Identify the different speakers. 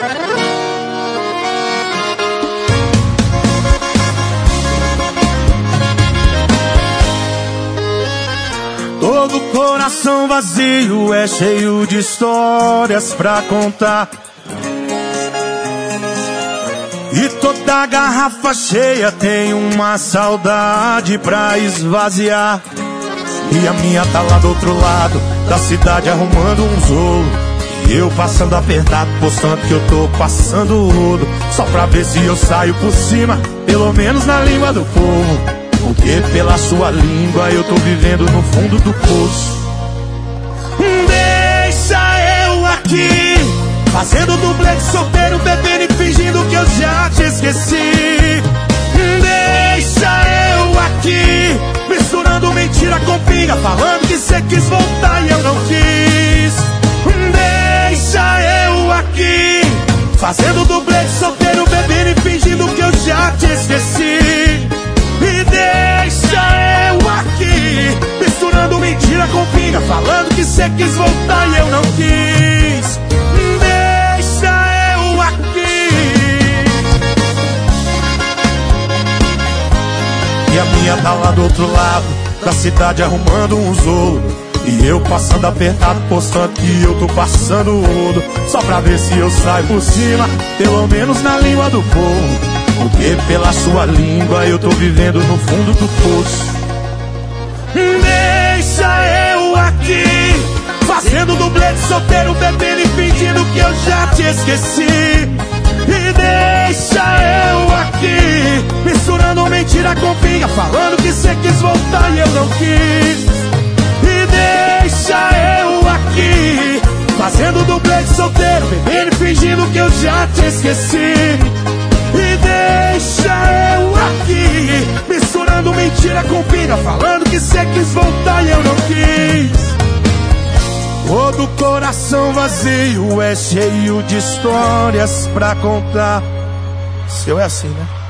Speaker 1: Todo coração vazio é cheio de histórias pra contar. E toda garrafa cheia tem uma saudade pra esvaziar. E a minha tá lá do outro lado da cidade arrumando um zolo. E eu passando apertado, postando que eu tô passando o rodo, só pra ver se eu saio por cima, pelo menos na língua do povo. Porque pela sua língua eu tô vivendo no fundo do poço. Deixa eu aqui, fazendo dublê de solteiro, bebendo e fingindo que eu já te esqueci. Deixa eu aqui, misturando mentira com pinga, falando que cê quis voltar e eu não quis. Deixa eu aqui, fazendo dublê de solteiro, bebendo e fingindo que eu já te esqueci. E deixa eu aqui, misturando mentira com pinga, falando que cê quis voltar e eu não quis. Deixa eu aqui. E a minha tá lá do outro lado da cidade arrumando um zolo. E eu passando apertado, postando que eu tô passando o rodo, só pra ver se eu saio por cima, pelo menos na língua do povo. Porque pela sua língua eu tô vivendo no fundo do poço. Deixa eu aqui, fazendo dublê de solteiro, bebendo e fingindo que eu já te esqueci. E deixa eu aqui, misturando mentira com pinga, falando que cê quis voltar e eu não quis. E deixa eu aqui, fazendo dublê de solteiro, bebendo e fingindo que eu já te esqueci. E deixa eu aqui, misturando mentira com pinga, falando que cê quis voltar e eu não quis. Todo coração vazio é cheio de histórias pra contar. Seu é assim, né?